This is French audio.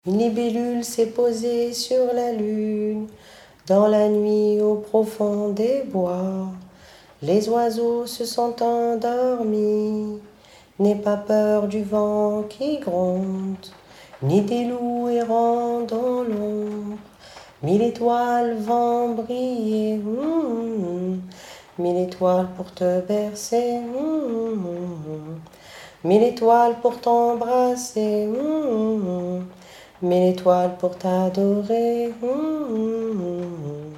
Une libellule s'est posée sur la lune, dans la nuit au profond des bois. Les oiseaux se sont endormis, n'aie pas peur du vent qui gronde, ni des loups errants dans l'ombre. 1000 étoiles vont briller, 1000 étoiles pour te bercer, 1000 étoiles pour t'embrasser, 1000 étoiles pour t'adorer.